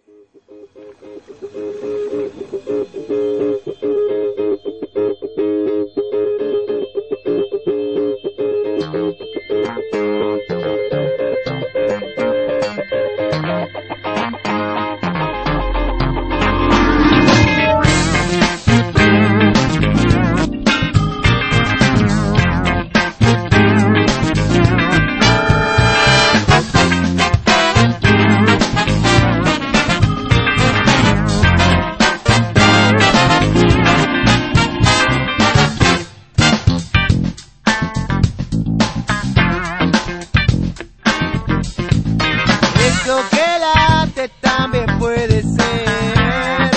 Eso que late también puede ser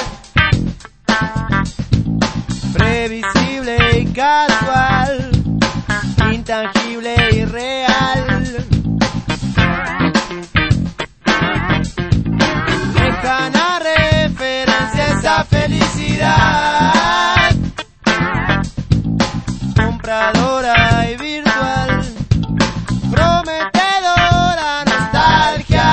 previsible y casual, intangible y real. Lejana referencia a esa felicidad, compradora y virtual, prometedora nostalgia.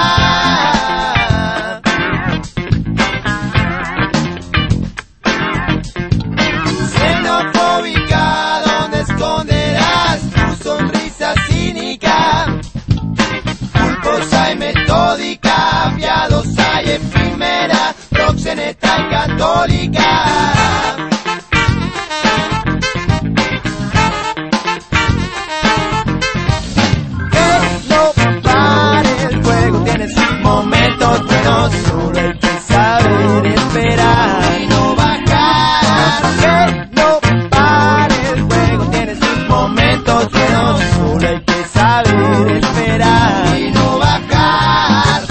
Xenofóbica, ¿dónde esconderás tu sonrisa cínica? Culposa y metódica, piadosa y efímera, proxeneta y católica. Solo hay que saber esperar y no bajar. Que no pare el juego, tiene sus momentos buenos. Solo hay que saber esperar y no bajar.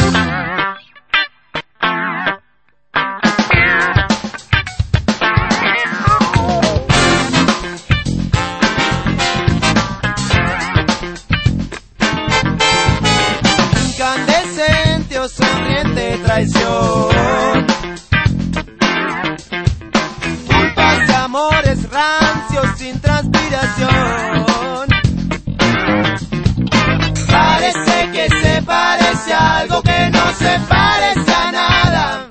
Incandescente o sonriente traición, culpas y amores rancios sin transpiración. Parece que se parece a algo que no se parece a nada.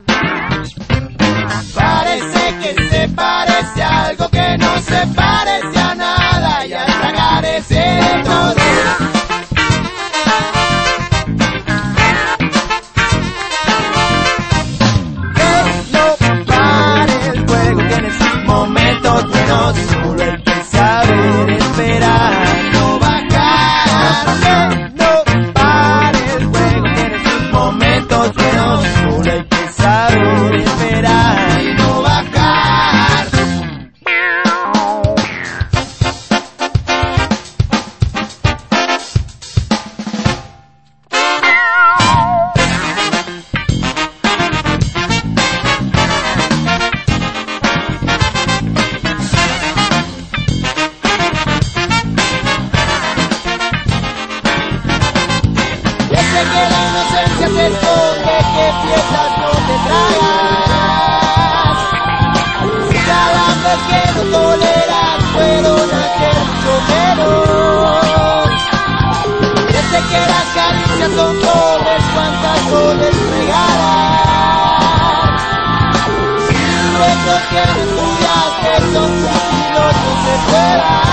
Parece que se parece a algo que no se parece a nada. Y al tragar ese todo buenos, solo hay que saber esperar y no bajar. Que no pare el juego, tiene sus momentos buenos, solo hay que saber esperar y no bajar. Que la inocencia se esconde, que piezas no te tragas. Cada vez que no toleras fueron ayer mucho menos. Desde que las caricias son pobres, cuántas flores regalas. Si esos que estudiaste son siglos no se puedan.